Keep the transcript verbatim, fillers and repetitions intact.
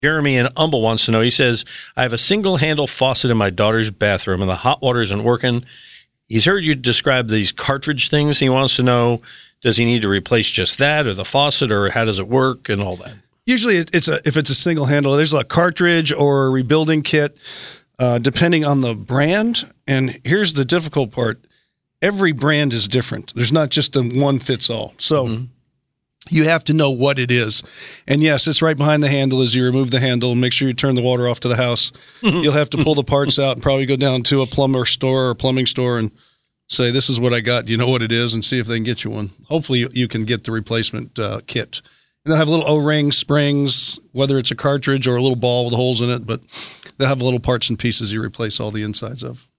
Jeremy in Humble wants to know, he says, I have a single-handle faucet in my daughter's bathroom, and the hot water isn't working. He's heard you describe these cartridge things. He wants to know, does he need to replace just that or the faucet, or how does it work and all that? Usually, it's a if it's a single handle, there's a cartridge or a rebuilding kit, uh, depending on the brand. And here's the difficult part. Every brand is different. There's not just a one fits all. So mm-hmm. you have to know what it is. And yes, it's right behind the handle as you remove the handle. Make sure you turn the water off to the house. You'll have to pull the parts out and probably go down to a plumber store or plumbing store and say, this is what I got. Do you know what it is? And see if they can get you one. Hopefully you, you can get the replacement uh, kit. And they'll have little O-rings, springs, whether it's a cartridge or a little ball with holes in it, but they'll have little parts and pieces you replace all the insides of.